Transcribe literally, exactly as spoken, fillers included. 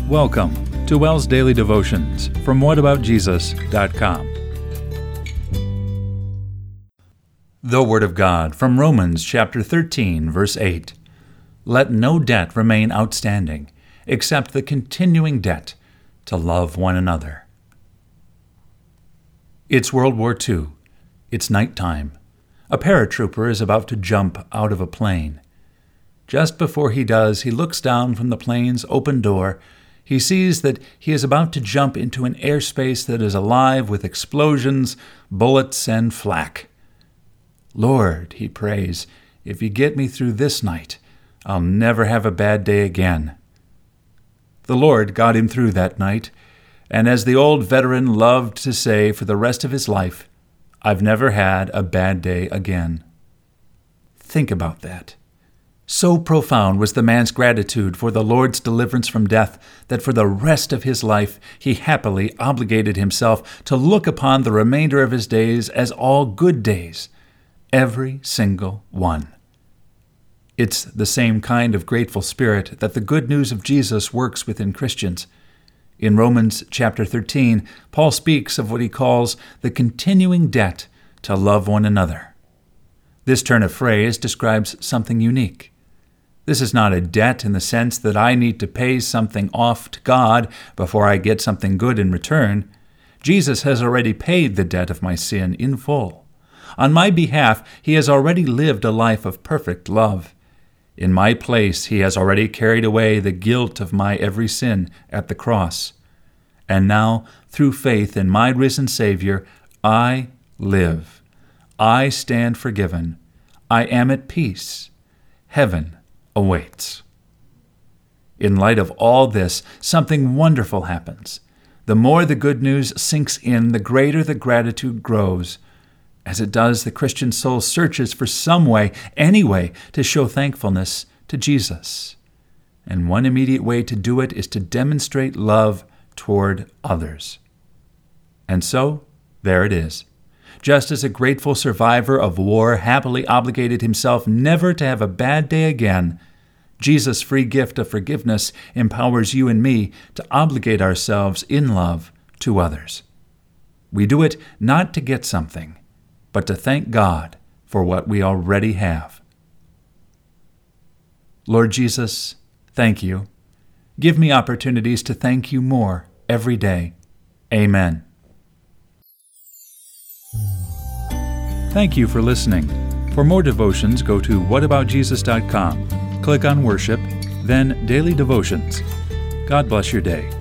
Welcome to WELS Daily Devotions from what about jesus dot com. The Word of God from Romans chapter thirteen, verse eight. Let no debt remain outstanding, except the continuing debt to love one another. It's World War Two. It's nighttime. A paratrooper is about to jump out of a plane. Just before he does, he looks down from the plane's open door. He sees that he is about to jump into an airspace that is alive with explosions, bullets, and flak. Lord, he prays, if you get me through this night, I'll never have a bad day again. The Lord got him through that night, and as the old veteran loved to say for the rest of his life, I've never had a bad day again. Think about that. So profound was the man's gratitude for the Lord's deliverance from death that for the rest of his life he happily obligated himself to look upon the remainder of his days as all good days, every single one. It's the same kind of grateful spirit that the good news of Jesus works within Christians. In Romans chapter thirteen, Paul speaks of what he calls the continuing debt to love one another. This turn of phrase describes something unique. This is not a debt in the sense that I need to pay something off to God before I get something good in return. Jesus has already paid the debt of my sin in full. On my behalf, he has already lived a life of perfect love. In my place, he has already carried away the guilt of my every sin at the cross. And now, through faith in my risen Savior, I live. I stand forgiven. I am at peace. Heaven awaits. In light of all this, something wonderful happens. The more the good news sinks in, the greater the gratitude grows. As it does, the Christian soul searches for some way, any way, to show thankfulness to Jesus. And one immediate way to do it is to demonstrate love toward others. And so, there it is. Just as a grateful survivor of war happily obligated himself never to have a bad day again, Jesus' free gift of forgiveness empowers you and me to obligate ourselves in love to others. We do it not to get something, but to thank God for what we already have. Lord Jesus, thank you. Give me opportunities to thank you more every day. Amen. Thank you for listening. For more devotions, go to what about jesus dot com. Click on Worship, then Daily Devotions. God bless your day.